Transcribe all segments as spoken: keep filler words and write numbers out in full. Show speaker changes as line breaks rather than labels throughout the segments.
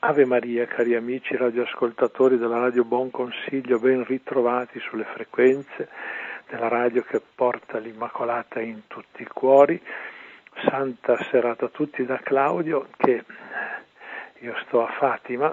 Ave Maria, cari amici radioascoltatori della Radio Buon Consiglio, ben ritrovati sulle frequenze della radio che porta l'Immacolata in tutti i cuori. Santa serata a tutti da Claudio, che io sto a Fatima,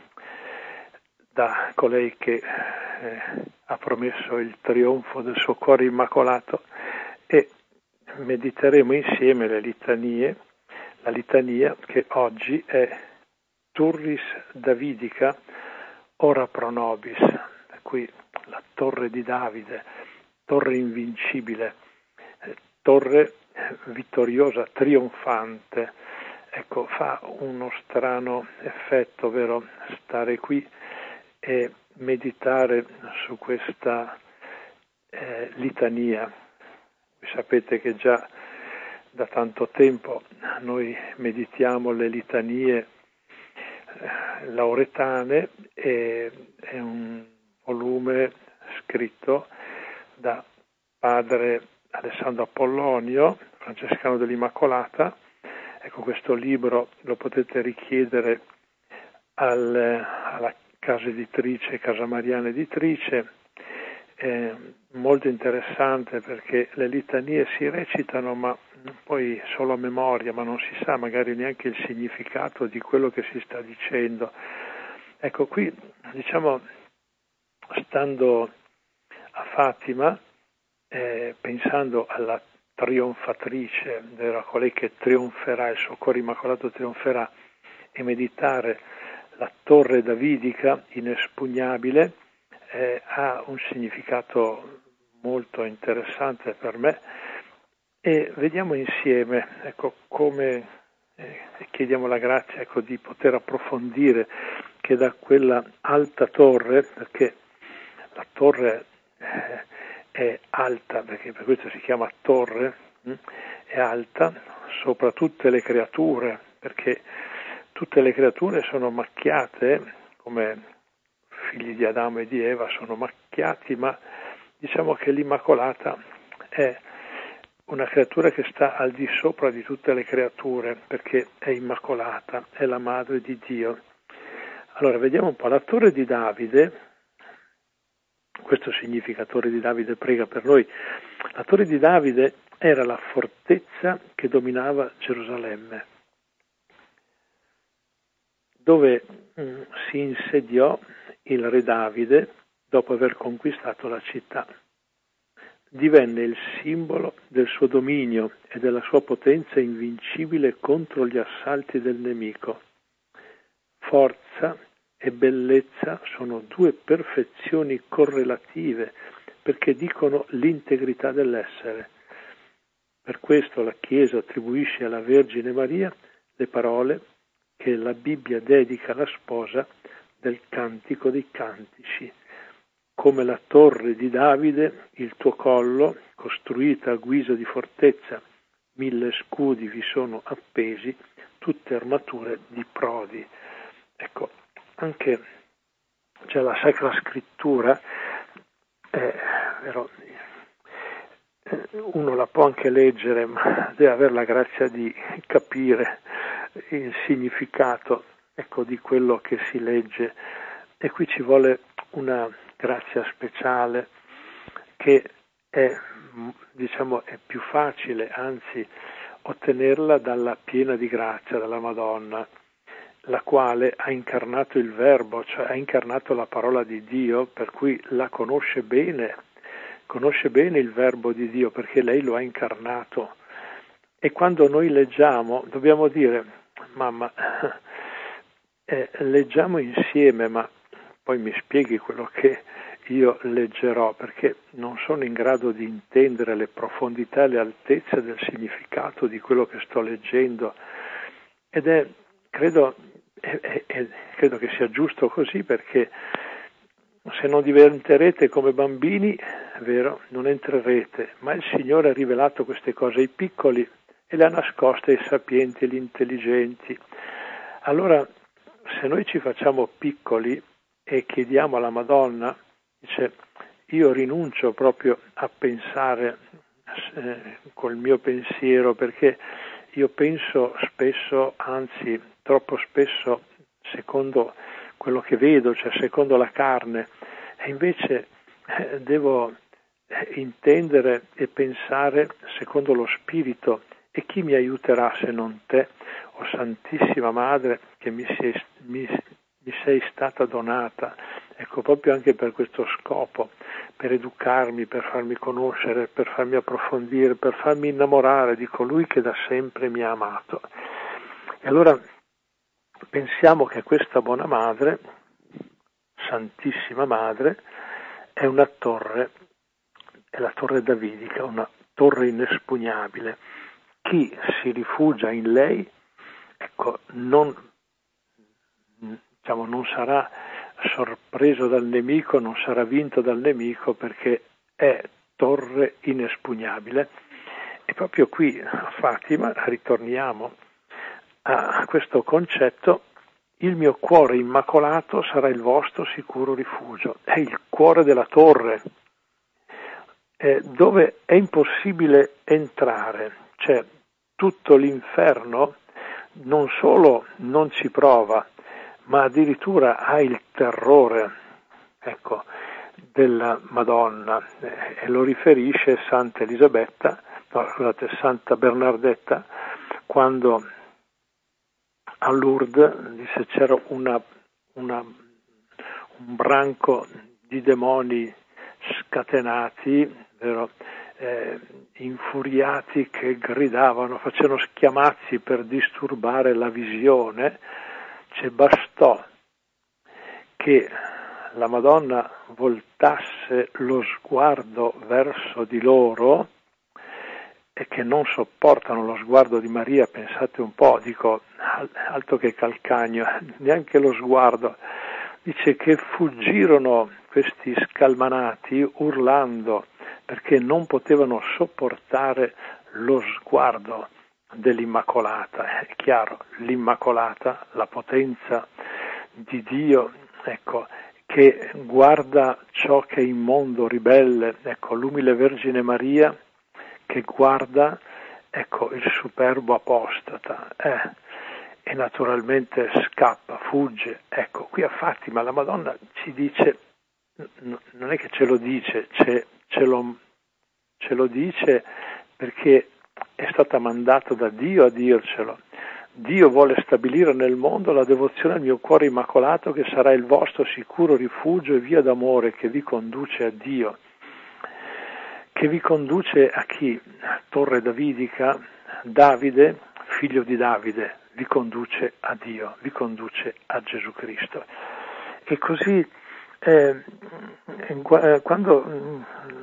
da colei che eh, ha promesso il trionfo del suo cuore immacolato, e mediteremo insieme le litanie, la litania che oggi è Turris Davidica ora pro nobis, per cui la torre di Davide, torre invincibile, eh, torre vittoriosa, trionfante. Ecco, fa uno strano effetto, vero, stare qui e meditare su questa eh, litania. Voi sapete che già da tanto tempo noi meditiamo le litanie lauretane, e è un volume scritto da padre Alessandro Apollonio, francescano dell'Immacolata. Ecco, questo libro lo potete richiedere al, alla casa editrice, Casa Mariana Editrice. È molto interessante perché le litanie si recitano, ma poi solo a memoria, ma non si sa magari neanche il significato di quello che si sta dicendo. Ecco, qui, diciamo, stando a Fatima, eh, pensando alla trionfatrice, vero, a colei che trionferà, il suo cuore immacolato trionferà, e meditare la torre davidica inespugnabile, eh, ha un significato molto interessante per me. E vediamo insieme, ecco, come eh, chiediamo la grazia, ecco, di poter approfondire che da quella alta torre, perché la torre eh, è alta, perché per questo si chiama torre, hm, è alta sopra tutte le creature, perché tutte le creature sono macchiate, come figli di Adamo e di Eva sono macchiati, ma diciamo che l'Immacolata è una creatura che sta al di sopra di tutte le creature, perché è immacolata, è la madre di Dio. Allora, vediamo un po', la torre di Davide, questo significa torre di Davide prega per noi. La torre di Davide era la fortezza che dominava Gerusalemme, dove mh, si insediò il re Davide dopo aver conquistato la città. Divenne il simbolo del suo dominio e della sua potenza invincibile contro gli assalti del nemico. Forza e bellezza sono due perfezioni correlative, perché dicono l'integrità dell'essere. Per questo la Chiesa attribuisce alla Vergine Maria le parole che la Bibbia dedica alla sposa del Cantico dei Cantici. Come la torre di Davide, il tuo collo, costruita a guisa di fortezza, mille scudi vi sono appesi, tutte armature di prodi. Ecco, anche c'è la Sacra Scrittura, eh, però, eh, uno la può anche leggere, ma deve avere la grazia di capire il significato, ecco, di quello che si legge, e qui ci vuole una grazia speciale che è, diciamo, è più facile, anzi, ottenerla dalla piena di grazia, dalla Madonna, la quale ha incarnato il Verbo, cioè ha incarnato la parola di Dio, per cui la conosce bene, conosce bene il Verbo di Dio, perché lei lo ha incarnato. E quando noi leggiamo, dobbiamo dire: mamma, eh, leggiamo insieme, ma poi mi spieghi quello che io leggerò, perché non sono in grado di intendere le profondità e le altezze del significato di quello che sto leggendo. Ed è, credo, è, è, è, credo che sia giusto così, perché se non diventerete come bambini, è vero, non entrerete, ma il Signore ha rivelato queste cose ai piccoli e le ha nascoste ai sapienti e agli intelligenti. Allora, se noi ci facciamo piccoli e chiediamo alla Madonna, dice: io rinuncio proprio a pensare eh, col mio pensiero, perché io penso spesso, anzi troppo spesso, secondo quello che vedo, cioè secondo la carne, e invece eh, devo intendere e pensare secondo lo Spirito. E chi mi aiuterà se non te, o Santissima Madre, che mi sei, mi, mi sei stata donata, ecco, proprio anche per questo scopo, per educarmi, per farmi conoscere, per farmi approfondire, per farmi innamorare di colui che da sempre mi ha amato. E allora pensiamo che questa buona Madre, Santissima Madre, è una torre, è la torre davidica, una torre inespugnabile. Chi si rifugia in lei, ecco, non, diciamo, non sarà sorpreso dal nemico, non sarà vinto dal nemico, perché è torre inespugnabile. E proprio qui a Fatima ritorniamo a questo concetto: il mio cuore immacolato sarà il vostro sicuro rifugio. È il cuore della torre, eh, dove è impossibile entrare. Cioè, tutto l'inferno non solo non ci prova, ma addirittura ha il terrore, ecco, della Madonna, e lo riferisce Santa Elisabetta, no, scusate, Santa Bernardetta, quando a Lourdes disse c'era una, una, un branco di demoni scatenati, vero? Eh, infuriati, che gridavano, facevano schiamazzi per disturbare la visione. Cioè, bastò che la Madonna voltasse lo sguardo verso di loro, e che non sopportano lo sguardo di Maria, pensate un po', dico, altro che calcagno, neanche lo sguardo. Dice che fuggirono questi scalmanati urlando, perché non potevano sopportare lo sguardo dell'Immacolata. È chiaro, l'Immacolata, la potenza di Dio, ecco, che guarda ciò che è immondo, ribelle, ecco, l'umile Vergine Maria che guarda, ecco, il superbo apostata, eh, e naturalmente scappa, fugge. Ecco, qui a Fatima la Madonna ci dice, non è che ce lo dice, ce, ce, lo, ce lo dice perché è stata mandata da Dio a dircelo. Dio vuole stabilire nel mondo la devozione al mio cuore immacolato, che sarà il vostro sicuro rifugio e via d'amore che vi conduce a Dio. Che vi conduce a chi? Torre davidica, Davide, figlio di Davide, vi conduce a Dio, vi conduce a Gesù Cristo. E così eh, quando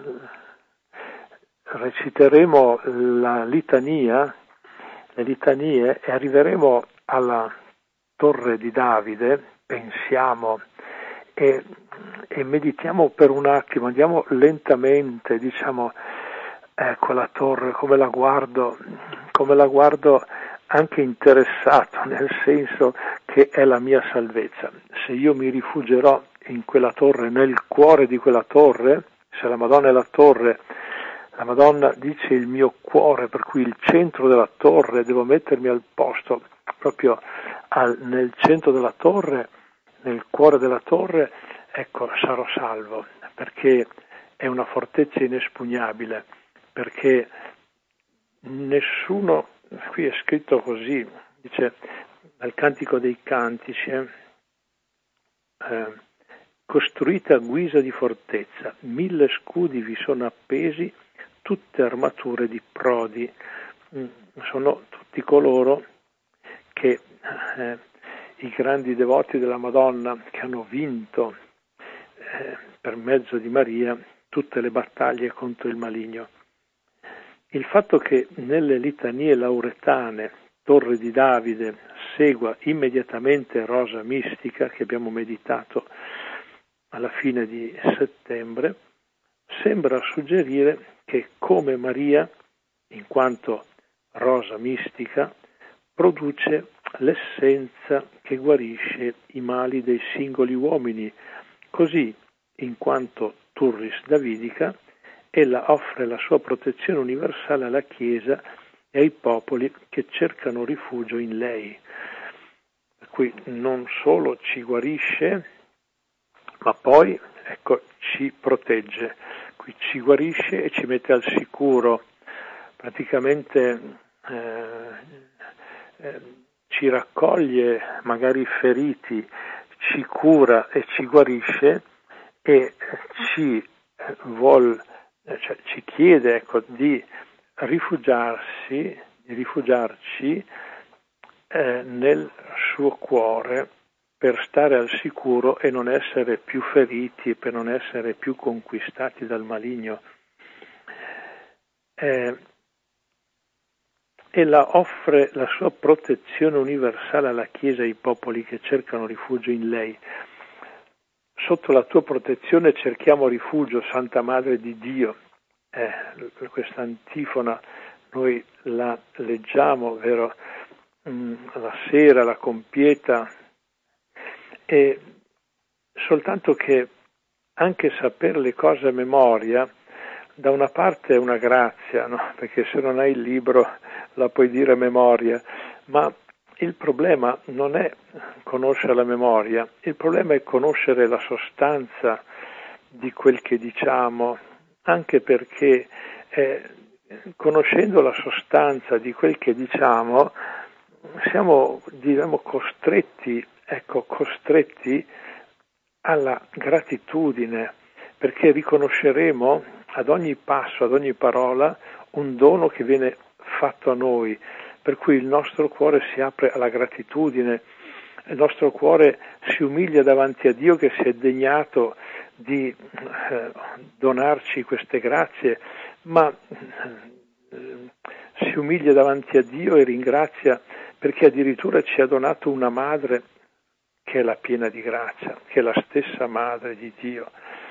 reciteremo la litania, le litanie, e arriveremo alla torre di Davide, pensiamo e, e meditiamo per un attimo, andiamo lentamente, diciamo, ecco la torre, come la guardo, come la guardo anche interessato, nel senso che è la mia salvezza. Se io mi rifugierò in quella torre, nel cuore di quella torre, se la Madonna è la torre, la Madonna dice il mio cuore, per cui il centro della torre, devo mettermi al posto, proprio al, nel centro della torre, nel cuore della torre, ecco, sarò salvo, perché è una fortezza inespugnabile, perché nessuno, qui è scritto così, dice nel Cantico dei Cantici, eh, eh, costruite a guisa di fortezza, mille scudi vi sono appesi, tutte armature di prodi. Sono tutti coloro che eh, i grandi devoti della Madonna, che hanno vinto eh, per mezzo di Maria tutte le battaglie contro il maligno. Il fatto che nelle litanie lauretane Torre di Davide segua immediatamente Rosa Mistica, che abbiamo meditato alla fine di settembre, sembra suggerire che come Maria, in quanto rosa mistica, produce l'essenza che guarisce i mali dei singoli uomini, così in quanto Turris Davidica, ella offre la sua protezione universale alla Chiesa e ai popoli che cercano rifugio in lei. Per cui non solo ci guarisce, ma poi, ecco, ci protegge, qui ci guarisce e ci mette al sicuro, praticamente eh, eh, ci raccoglie magari feriti, ci cura e ci guarisce e ci vuol, cioè, ci chiede, ecco, di rifugiarsi, di rifugiarci eh, nel suo cuore per stare al sicuro e non essere più feriti, per non essere più conquistati dal maligno. Eh, ella offre la sua protezione universale alla Chiesa e ai popoli che cercano rifugio in lei. Sotto la tua protezione cerchiamo rifugio, Santa Madre di Dio. Eh, questa antifona noi la leggiamo, vero? Mm, la sera, la compieta, e soltanto che anche sapere le cose a memoria, da una parte è una grazia, no? Perché se non hai il libro la puoi dire a memoria, ma il problema non è conoscere la memoria, il problema è conoscere la sostanza di quel che diciamo, anche perché eh, conoscendo la sostanza di quel che diciamo siamo, diremo, costretti, ecco, costretti alla gratitudine, perché riconosceremo ad ogni passo, ad ogni parola, un dono che viene fatto a noi, per cui il nostro cuore si apre alla gratitudine, il nostro cuore si umilia davanti a Dio che si è degnato di eh, donarci queste grazie, ma eh, si umilia davanti a Dio e ringrazia perché addirittura ci ha donato una madre che è la piena di grazia, che è la stessa madre di Dio.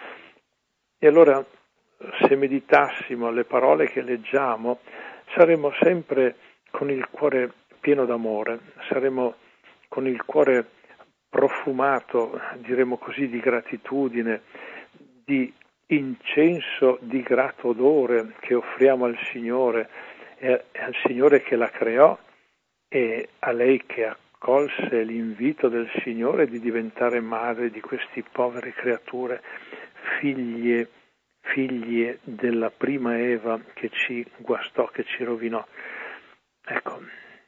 E allora, se meditassimo le parole che leggiamo, saremmo sempre con il cuore pieno d'amore, saremmo con il cuore profumato, diremo così, di gratitudine, di incenso di grato odore che offriamo al Signore, e al Signore che la creò e a lei che accolse l'invito del Signore di diventare madre di queste povere creature, figlie, figlie della prima Eva che ci guastò, che ci rovinò. Ecco,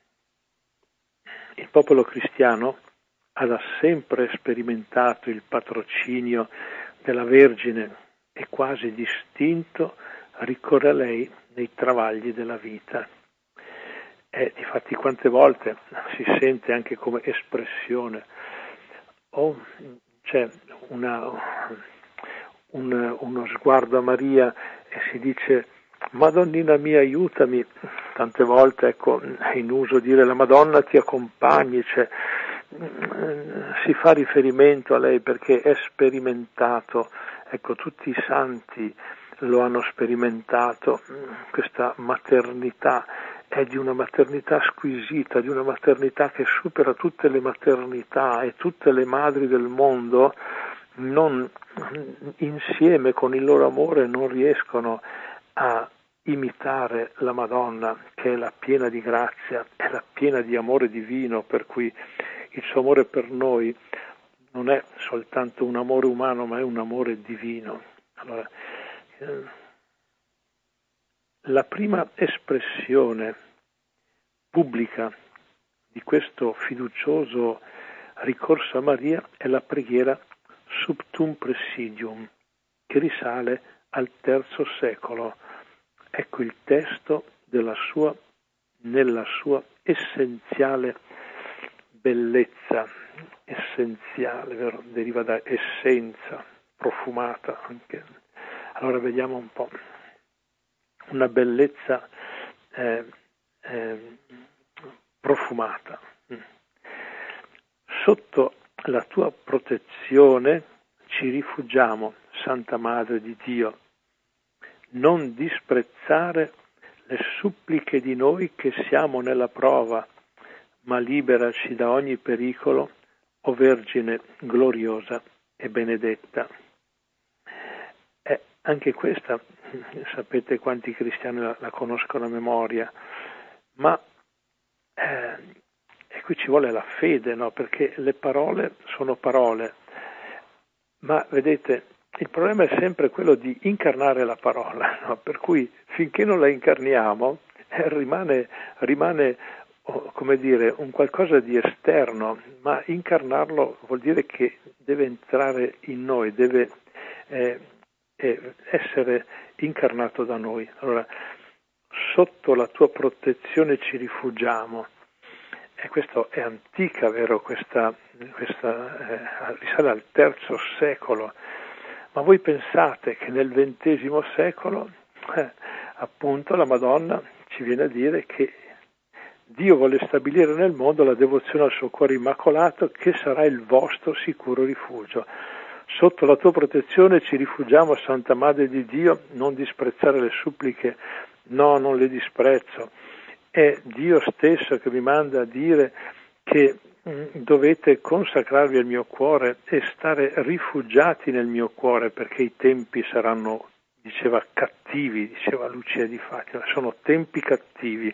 il popolo cristiano ha da sempre sperimentato il patrocinio della Vergine e quasi distinto ricorre a lei nei travagli della vita. E difatti quante volte si sente anche come espressione, o c'è una, un, uno sguardo a Maria e si dice Madonnina mia aiutami, tante volte ecco è in uso dire la Madonna ti accompagni, cioè, si fa riferimento a lei perché è sperimentato, ecco tutti i santi lo hanno sperimentato, questa maternità è di una maternità squisita, di una maternità che supera tutte le maternità e tutte le madri del mondo non, insieme con il loro amore non riescono a imitare la Madonna che è la piena di grazia, è la piena di amore divino, per cui il suo amore per noi non è soltanto un amore umano ma è un amore divino. Allora, eh, la prima espressione pubblica di questo fiducioso ricorso a Maria è la preghiera Subtum Presidium, che risale al terzo secolo. Ecco il testo della sua, nella sua essenziale bellezza, essenziale, vero? Deriva da essenza, profumata anche. Allora vediamo un po'. Una bellezza eh, eh, profumata. Sotto la tua protezione ci rifugiamo, Santa Madre di Dio. Non disprezzare le suppliche di noi che siamo nella prova, ma liberaci da ogni pericolo, o Vergine gloriosa e benedetta. Eh, anche questa, sapete quanti cristiani la, la conoscono a memoria, ma eh, è qui ci vuole la fede, no? Perché le parole sono parole, ma vedete, il problema è sempre quello di incarnare la parola, no? Per cui finché non la incarniamo eh, rimane, rimane oh, come dire, un qualcosa di esterno, ma incarnarlo vuol dire che deve entrare in noi, deve eh, eh, essere incarnato da noi. Allora, sotto la tua protezione ci rifugiamo. E questo è antica, vero? Questa, questa eh, risale al terzo secolo. Ma voi pensate che nel ventesimo secolo, eh, appunto, la Madonna ci viene a dire che Dio vuole stabilire nel mondo la devozione al suo cuore immacolato, che sarà il vostro sicuro rifugio. Sotto la tua protezione ci rifugiamo, Santa Madre di Dio, non disprezzare le suppliche, no, non le disprezzo. È Dio stesso che mi manda a dire che mh, dovete consacrarvi al mio cuore e stare rifugiati nel mio cuore, perché i tempi saranno, diceva, cattivi, diceva Lucia di Fatima, sono tempi cattivi.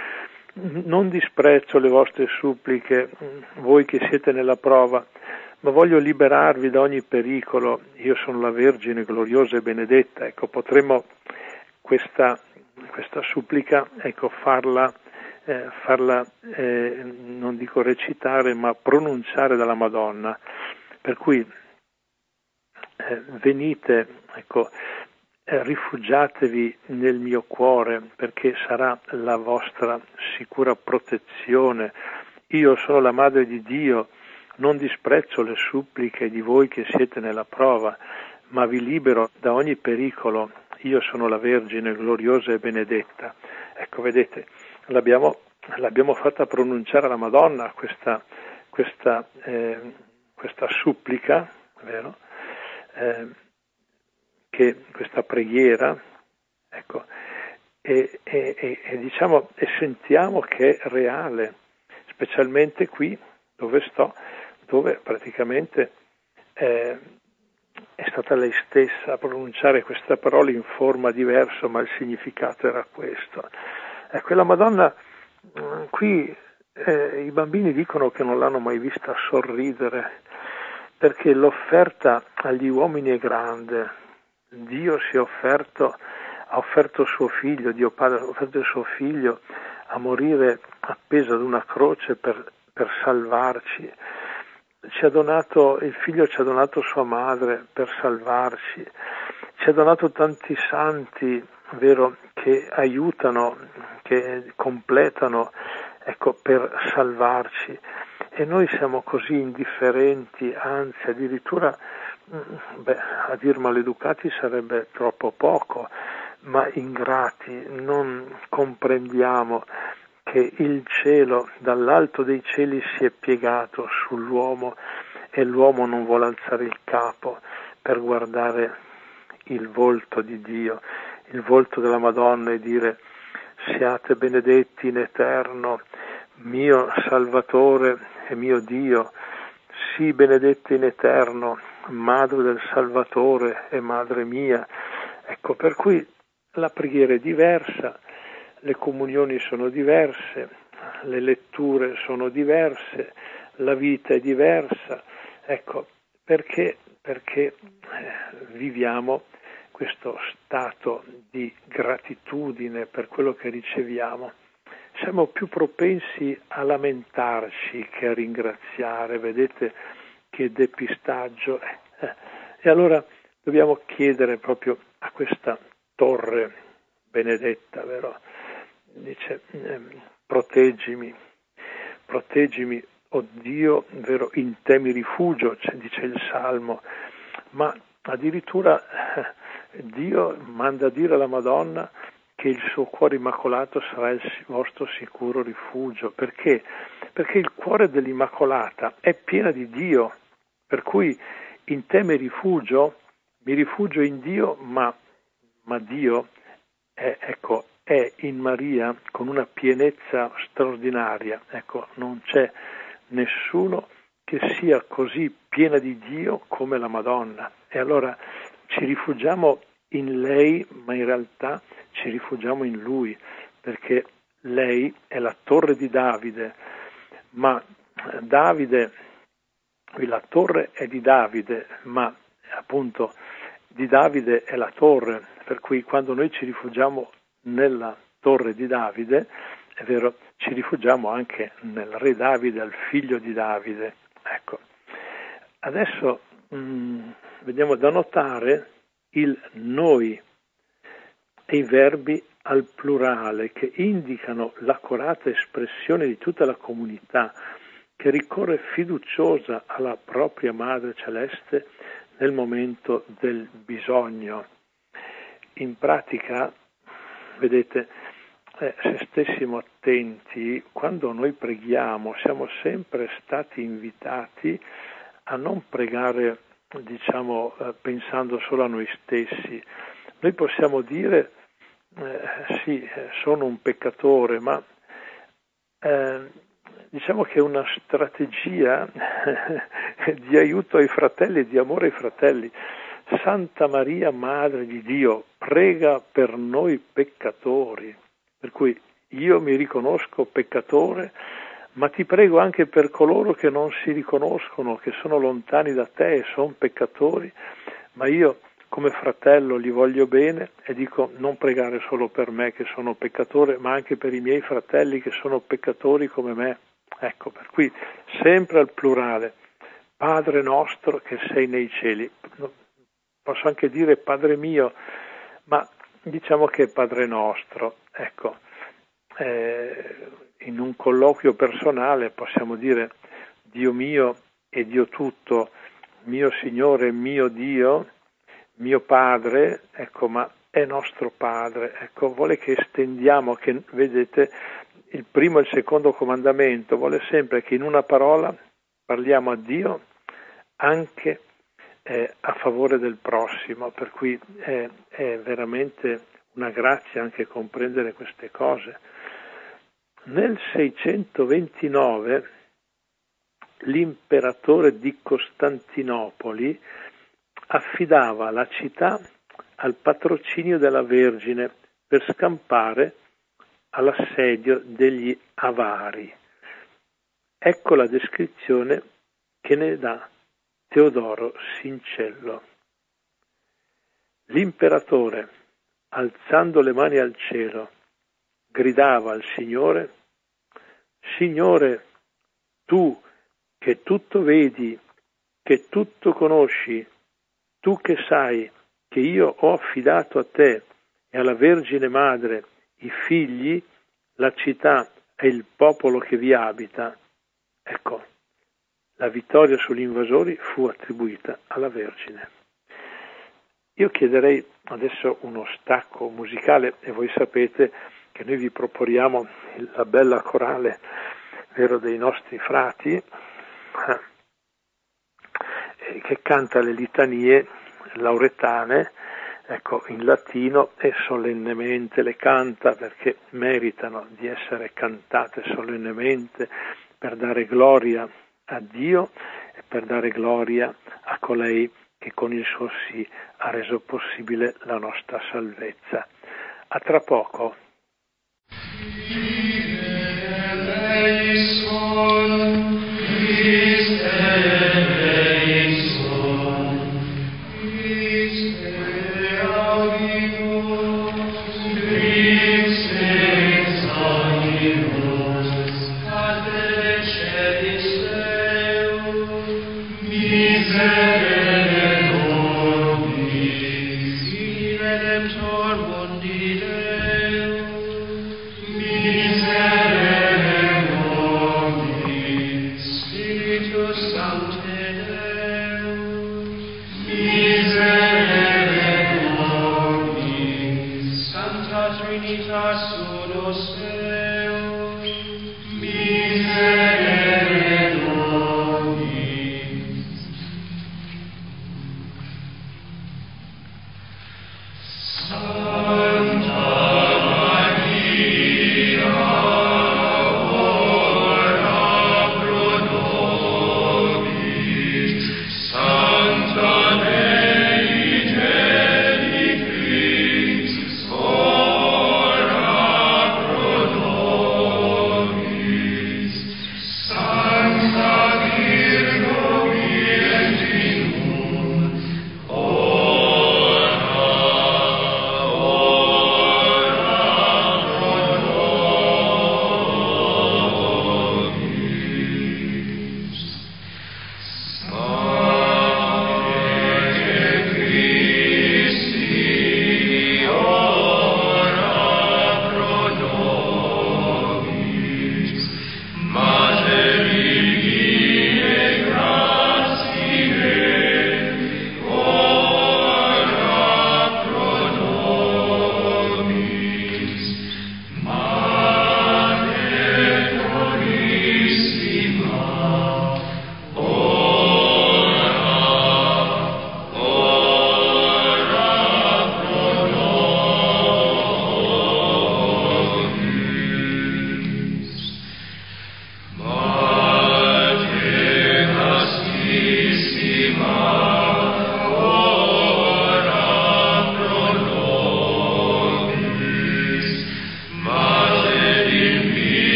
Non disprezzo le vostre suppliche, voi che siete nella prova, ma voglio liberarvi da ogni pericolo. Io sono la Vergine gloriosa e benedetta. Ecco, potremmo questa, questa supplica, ecco, farla, eh, farla eh, non dico recitare, ma pronunciare dalla Madonna. Per cui eh, venite, ecco, eh, rifugiatevi nel mio cuore, perché sarà la vostra sicura protezione. Io sono la Madre di Dio, non disprezzo le suppliche di voi che siete nella prova, ma vi libero da ogni pericolo. Io sono la Vergine gloriosa e benedetta. Ecco, vedete, l'abbiamo, l'abbiamo fatta pronunciare alla Madonna questa, questa, eh, questa supplica, vero? Eh, che questa preghiera, ecco, e, e, e, e diciamo, e sentiamo che è reale, specialmente qui dove sto, dove praticamente eh, è stata lei stessa a pronunciare questa parola in forma diversa, ma il significato era questo. Ecco, la Madonna, qui eh, i bambini dicono che non l'hanno mai vista sorridere, perché l'offerta agli uomini è grande. Dio si è offerto, ha offerto suo figlio, Dio Padre ha offerto il suo figlio a morire appeso ad una croce per, per salvarci. Ci ha donato, il figlio ci ha donato sua madre per salvarci, ci ha donato tanti santi, vero, che aiutano, che completano, ecco, per salvarci. E noi siamo così indifferenti, anzi addirittura, beh, a dir maleducati sarebbe troppo poco, ma ingrati, non comprendiamo che il cielo dall'alto dei cieli si è piegato sull'uomo e l'uomo non vuole alzare il capo per guardare il volto di Dio, il volto della Madonna, e dire: siate benedetti in eterno, mio Salvatore e mio Dio, sii benedetta in eterno, Madre del Salvatore e Madre mia. Ecco, per cui la preghiera è diversa, le comunioni sono diverse, le letture sono diverse, la vita è diversa. Ecco, perché? Perché viviamo questo stato di gratitudine per quello che riceviamo. Siamo più propensi a lamentarci che a ringraziare, vedete che depistaggio. E allora dobbiamo chiedere proprio a questa torre benedetta, vero? Dice, eh, proteggimi, proteggimi, oh Dio, vero, in te mi rifugio, cioè, dice il Salmo, ma addirittura eh, Dio manda a dire alla Madonna che il suo cuore immacolato sarà il vostro sicuro rifugio. Perché? Perché il cuore dell'Immacolata è pieno di Dio, per cui in te mi rifugio, mi rifugio in Dio, ma, ma Dio è, ecco, è in Maria con una pienezza straordinaria. Ecco, non c'è nessuno che sia così piena di Dio come la Madonna. E allora ci rifugiamo in lei, ma in realtà ci rifugiamo in Lui, perché lei è la torre di Davide, ma Davide, la torre è di Davide, ma appunto di Davide è la torre, per cui quando noi ci rifugiamo nella torre di Davide, è vero, ci rifugiamo anche nel re Davide, al figlio di Davide. Ecco, adesso mh, vediamo da notare il noi e i verbi al plurale che indicano l'accorata espressione di tutta la comunità che ricorre fiduciosa alla propria Madre Celeste nel momento del bisogno. In pratica, vedete, eh, se stessimo attenti, quando noi preghiamo siamo sempre stati invitati a non pregare, diciamo, eh, pensando solo a noi stessi. Noi possiamo dire, eh, sì, sono un peccatore, ma eh, diciamo che è una strategia di aiuto ai fratelli, di amore ai fratelli. Santa Maria, Madre di Dio, prega per noi peccatori. Per cui io mi riconosco peccatore, ma ti prego anche per coloro che non si riconoscono, che sono lontani da te e sono peccatori, ma io come fratello li voglio bene e dico non pregare solo per me che sono peccatore, ma anche per i miei fratelli che sono peccatori come me. Ecco, per cui sempre al plurale, Padre nostro che sei nei cieli. Posso anche dire Padre mio, ma diciamo che è Padre nostro. Ecco, eh, in un colloquio personale possiamo dire Dio mio e Dio tutto, mio Signore, mio Dio, mio Padre, ecco, ma è nostro Padre. Ecco, vuole che estendiamo, che vedete, il primo e il secondo comandamento vuole sempre che in una parola parliamo a Dio anche eh, a favore del prossimo, per cui è, è veramente una grazia anche comprendere queste cose. Nel seicentoventinove l'imperatore di Costantinopoli affidava la città al patrocinio della Vergine per scampare all'assedio degli Avari. Ecco la descrizione che ne dà Teodoro Sincello. L'imperatore, alzando le mani al cielo, gridava al Signore: Signore, tu che tutto vedi, che tutto conosci, tu che sai che io ho affidato a te e alla Vergine Madre i figli, la città e il popolo che vi abita. Ecco, la vittoria sugli invasori fu attribuita alla Vergine. Io chiederei adesso uno stacco musicale e voi sapete che noi vi proponiamo la bella corale, vero, dei nostri frati, eh, che canta le litanie lauretane, ecco, in latino, e solennemente le canta perché meritano di essere cantate solennemente per dare gloria a Dio e per dare gloria a colei che con il suo sì ha reso possibile la nostra salvezza. A tra poco.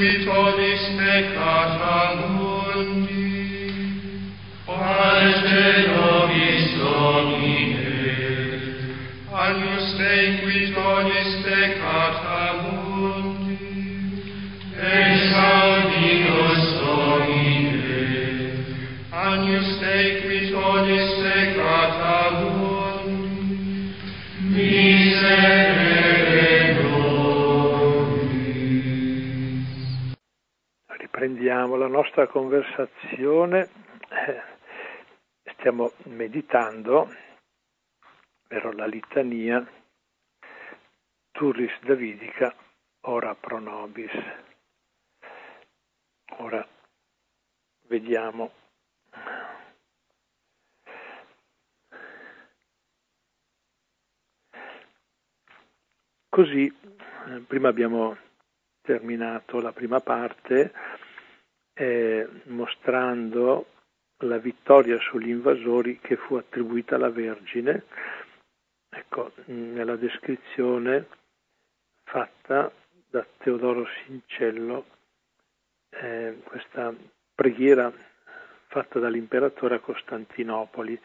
qui tollis peccata mundi, pace nobis Domine, Agnus Dei qui tollis peccata mundi, exaudimus Domine, Agnus Dei qui tollis peccata mundi, miserere nobis.
Riprendiamo la nostra conversazione, stiamo meditando per la litania Turris Davidica ora pro nobis. Ora vediamo così, prima abbiamo terminato la prima parte eh, mostrando la vittoria sugli invasori che fu attribuita alla Vergine. Ecco, nella descrizione fatta da Teodoro Sincello, eh, questa preghiera fatta dall'imperatore a Costantinopoli.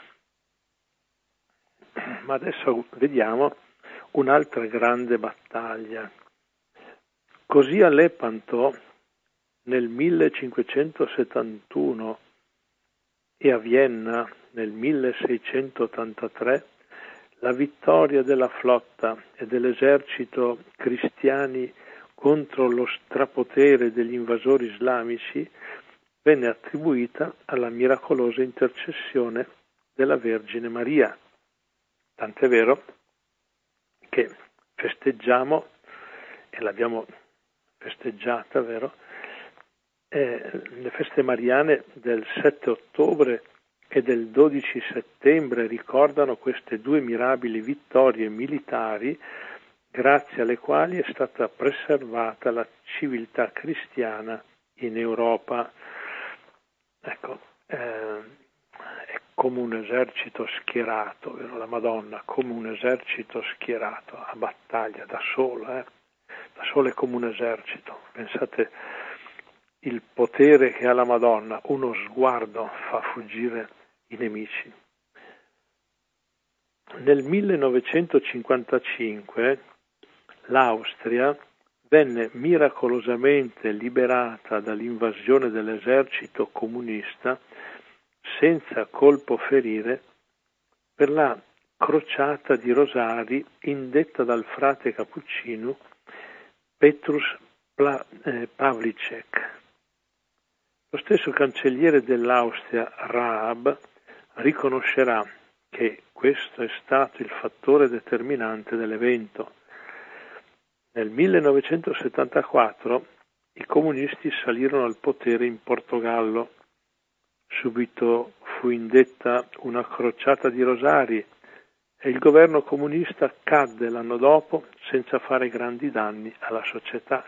Ma adesso vediamo un'altra grande battaglia. Così a Lepanto nel millecinquecentosettantuno e a Vienna nel milleseicentottantatré la vittoria della flotta e dell'esercito cristiani contro lo strapotere degli invasori islamici venne attribuita alla miracolosa intercessione della Vergine Maria. Tant'è vero che festeggiamo, e l'abbiamo festeggiata, vero? Eh, le feste mariane del sette ottobre e del dodici settembre ricordano queste due mirabili vittorie militari grazie alle quali è stata preservata la civiltà cristiana in Europa. Ecco, eh, è come un esercito schierato, vero? La Madonna come un esercito schierato a battaglia da sola, eh? da sola è come un esercito. Pensate il potere che ha la Madonna, uno sguardo fa fuggire i nemici. Nel millenovecentocinquantacinque l'Austria venne miracolosamente liberata dall'invasione dell'esercito comunista senza colpo ferire per la crociata di rosari indetta dal frate cappuccino Petrus Pavlicek. Lo stesso cancelliere dell'Austria, Raab, riconoscerà che questo è stato il fattore determinante dell'evento. Nel millenovecentosettantaquattro i comunisti salirono al potere in Portogallo. Subito fu indetta una crociata di rosari e il governo comunista cadde l'anno dopo senza fare grandi danni alla società.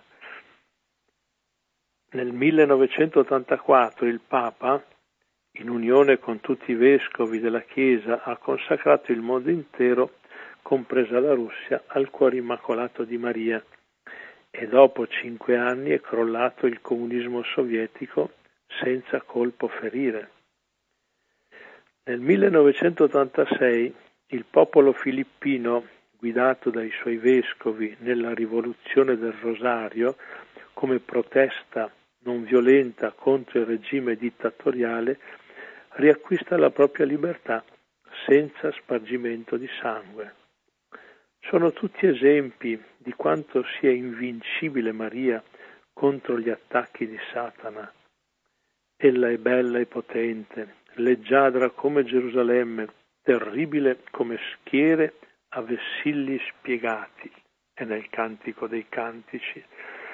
Nel millenovecentottantaquattro il Papa, in unione con tutti i vescovi della Chiesa, ha consacrato il mondo intero, compresa la Russia, al cuore immacolato di Maria, e dopo cinque anni è crollato il comunismo sovietico senza colpo ferire. Nel millenovecentottantasei il popolo filippino, guidato dai suoi vescovi nella rivoluzione del Rosario, come protesta non violenta contro il regime dittatoriale, riacquista la propria libertà senza spargimento di sangue. Sono tutti esempi di quanto sia invincibile Maria contro gli attacchi di Satana. Ella è bella e potente, leggiadra come Gerusalemme, terribile come schiere a vessilli spiegati, è nel Cantico dei Cantici.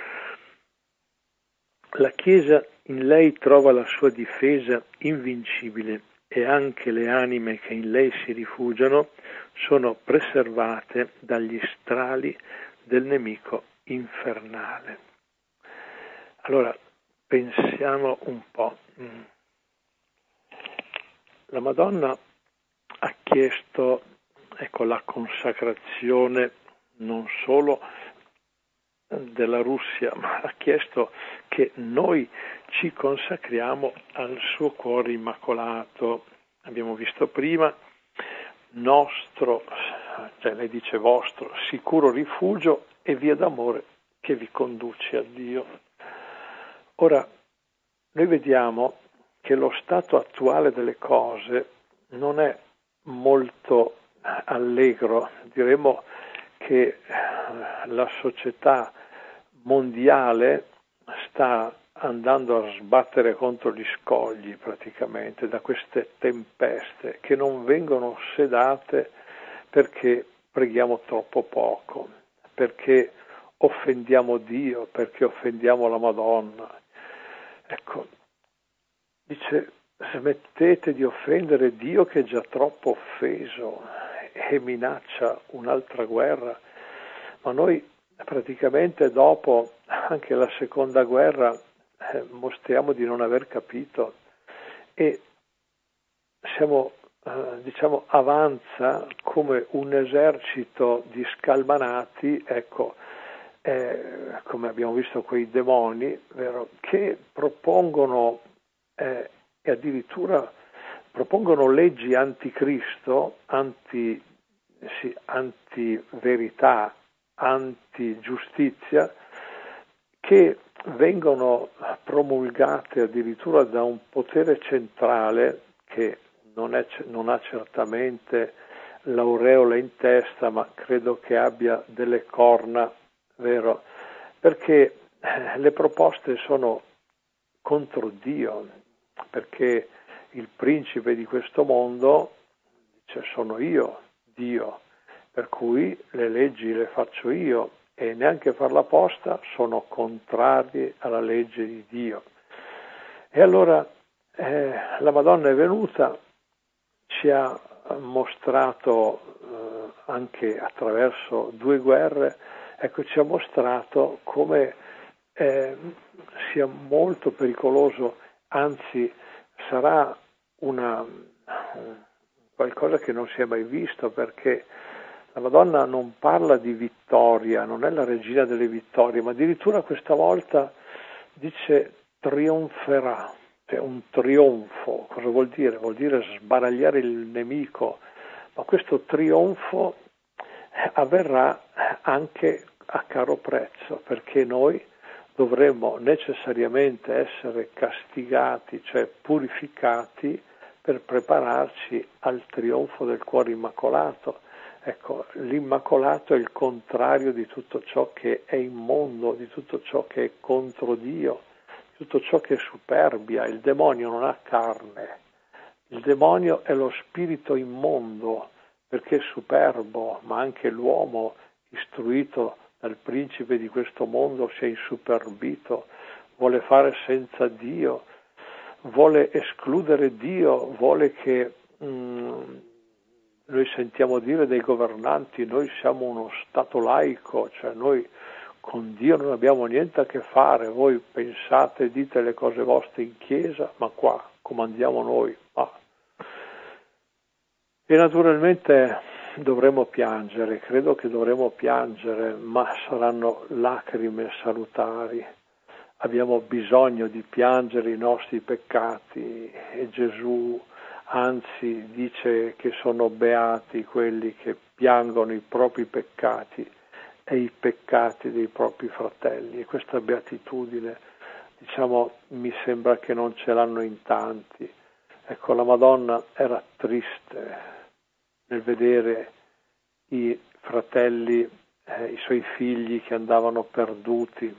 La Chiesa in lei trova la sua difesa invincibile e anche le anime che in lei si rifugiano sono preservate dagli strali del nemico infernale. Allora, pensiamo un po'. La Madonna ha chiesto, ecco, la consacrazione non solo della Russia, ma ha chiesto che noi ci consacriamo al suo cuore immacolato. Abbiamo visto prima, nostro, cioè lei dice vostro, sicuro rifugio e via d'amore che vi conduce a Dio. Ora, noi vediamo che lo stato attuale delle cose non è molto allegro, diremmo che la società mondiale sta andando a sbattere contro gli scogli praticamente da queste tempeste che non vengono sedate perché preghiamo troppo poco, perché offendiamo Dio, perché offendiamo la Madonna. Ecco, dice, smettete di offendere Dio che è già troppo offeso e minaccia un'altra guerra. Ma noi praticamente dopo anche la seconda guerra eh, mostriamo di non aver capito e siamo, eh, diciamo, avanza come un esercito di scalmanati, ecco, eh, come abbiamo visto quei demoni, vero, che propongono eh, e addirittura propongono leggi anticristo, anti, sì, anti-verità, anti-giustizia, che vengono promulgate addirittura da un potere centrale che non, è, non ha certamente l'aureola in testa, ma credo che abbia delle corna, vero? Perché le proposte sono contro Dio, perché il principe di questo mondo dice sono io, Dio, per cui le leggi le faccio io e neanche far la posta sono contrari alla legge di Dio. E allora eh, la Madonna è venuta, ci ha mostrato eh, anche attraverso due guerre, ecco, ci ha mostrato come eh, sia molto pericoloso, anzi sarà una qualcosa che non si è mai visto, perché la Madonna non parla di vittoria, non è la regina delle vittorie, ma addirittura questa volta dice trionferà, cioè un trionfo. Cosa vuol dire? Vuol dire sbaragliare il nemico, ma questo trionfo avverrà anche a caro prezzo, perché noi dovremmo necessariamente essere castigati, cioè purificati, per prepararci al trionfo del cuore immacolato. Ecco, l'immacolato è il contrario di tutto ciò che è immondo, di tutto ciò che è contro Dio, di tutto ciò che è superbia. Il demonio non ha carne, il demonio è lo spirito immondo, perché è superbo, ma anche l'uomo istruito dal principe di questo mondo si è insuperbito, vuole fare senza Dio, vuole escludere Dio, vuole che mm, noi sentiamo dire dei governanti, noi siamo uno Stato laico, cioè noi con Dio non abbiamo niente a che fare, voi pensate e dite le cose vostre in chiesa, ma qua comandiamo noi. Ah. E naturalmente dovremo piangere, credo che dovremo piangere, ma saranno lacrime salutari. Abbiamo bisogno di piangere i nostri peccati e Gesù anzi dice che sono beati quelli che piangono i propri peccati e i peccati dei propri fratelli, e questa beatitudine, diciamo, mi sembra che non ce l'hanno in tanti. Ecco, la Madonna era triste nel vedere i fratelli, eh, i suoi figli che andavano perduti,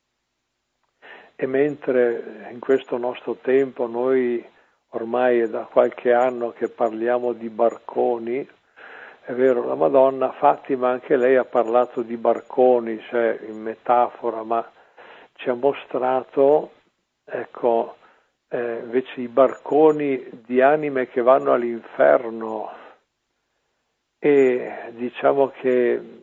e mentre in questo nostro tempo noi ormai è da qualche anno che parliamo di barconi, è vero, la Madonna Fatima anche lei ha parlato di barconi, cioè in metafora, ma ci ha mostrato, ecco, eh, invece i barconi di anime che vanno all'inferno, e diciamo che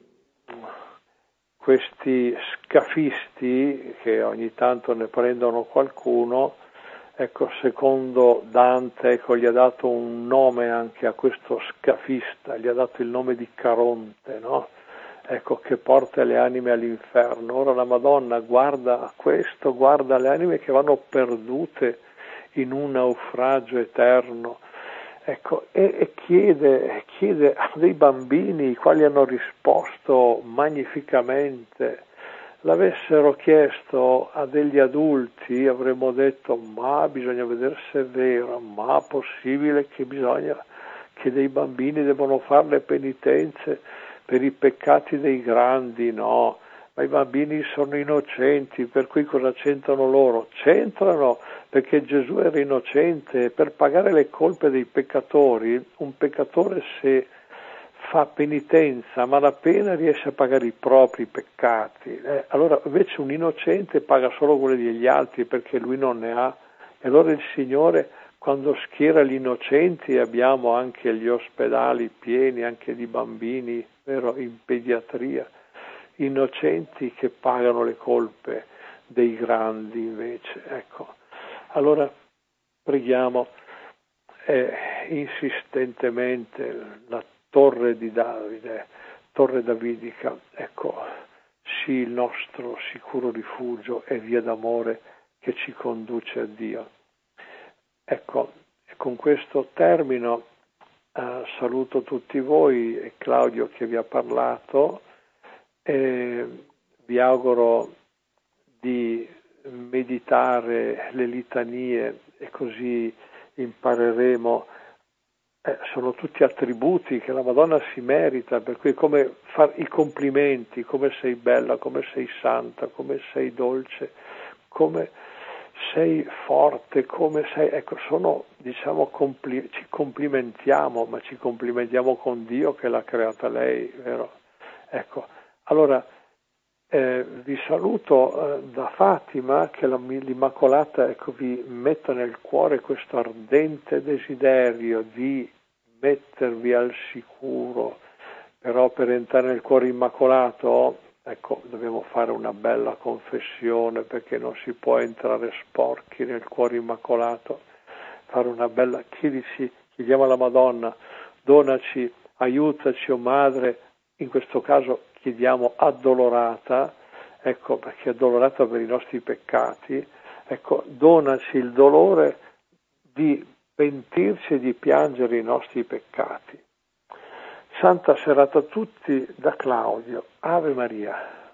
questi scafisti, che ogni tanto ne prendono qualcuno, ecco, secondo Dante, ecco, gli ha dato un nome anche a questo scafista, gli ha dato il nome di Caronte, no? ecco, che porta le anime all'inferno. Ora la Madonna guarda a questo, guarda le anime che vanno perdute in un naufragio eterno, ecco, e, e chiede, chiede a dei bambini, i quali hanno risposto magnificamente. L'avessero chiesto a degli adulti avremmo detto ma bisogna vedere se è vero, ma possibile che bisogna che dei bambini devono fare le penitenze per i peccati dei grandi? No, ma i bambini sono innocenti, per cui cosa c'entrano loro? C'entrano perché Gesù era innocente. Per pagare le colpe dei peccatori, un peccatore se fa penitenza, ma la pena riesce a pagare i propri peccati. Eh, allora invece un innocente paga solo quelli degli altri perché lui non ne ha. E allora il Signore, quando schiera gli innocenti, abbiamo anche gli ospedali pieni anche di bambini, vero, in pediatria, innocenti che pagano le colpe dei grandi invece. Ecco, allora preghiamo eh, insistentemente la Torre di Davide, Torre davidica, ecco, sì, il nostro sicuro rifugio e via d'amore che ci conduce a Dio. Ecco, con questo termino eh, saluto tutti voi e Claudio che vi ha parlato e vi auguro di meditare le litanie e così impareremo. Eh, sono tutti attributi che la Madonna si merita, per cui come fare i complimenti, come sei bella, come sei santa, come sei dolce, come sei forte, come sei, ecco, sono, diciamo, compli- ci complimentiamo, ma ci complimentiamo con Dio che l'ha creata lei, vero? Ecco, allora eh, vi saluto eh, da Fatima, che la, l'Immacolata, ecco, vi metta nel cuore questo ardente desiderio di mettervi al sicuro, però per entrare nel cuore immacolato, ecco, dobbiamo fare una bella confessione, perché non si può entrare sporchi nel cuore immacolato, fare una bella, chiedici, chiediamo alla Madonna, donaci, aiutaci, o Madre, in questo caso chiediamo addolorata, ecco, perché è addolorata per i nostri peccati, ecco, donaci il dolore di pentirci e di piangere i nostri peccati. Santa serata a tutti da Claudio. Ave Maria.